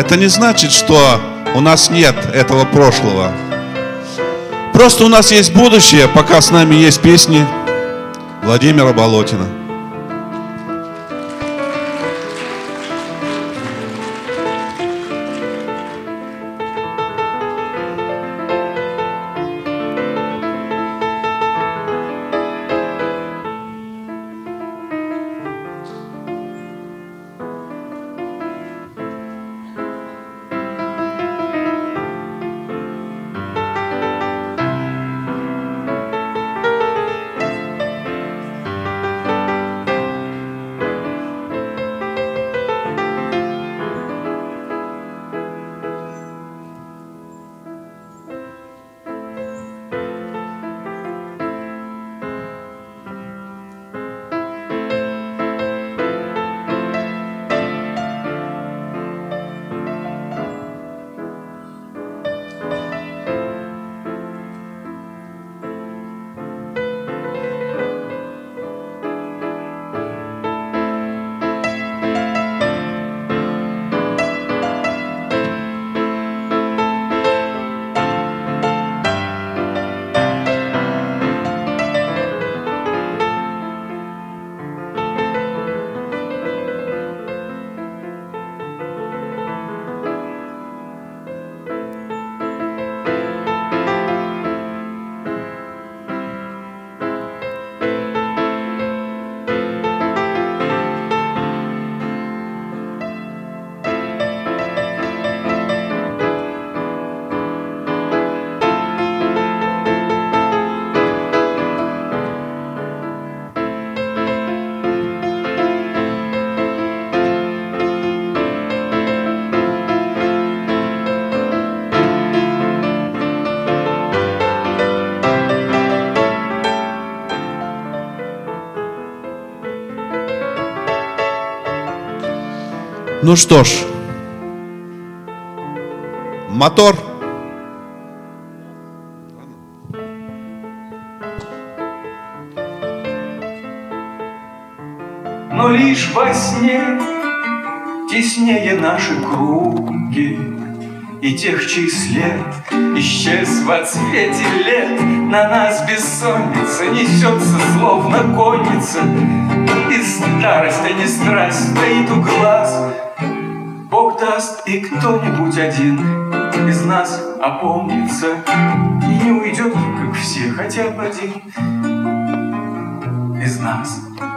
это не значит, что у нас нет этого прошлого. Просто у нас есть будущее, пока с нами есть песни Владимира Болотина. Ну что ж, мотор. Но лишь во сне теснее наши круги, и тех, чей след исчез во цвете лет. На нас бессонница несется, словно конница, и старость, а не страсть стоит у глаз. Бог даст, и кто-нибудь один из нас опомнится и не уйдет, как все, хотя бы один из нас.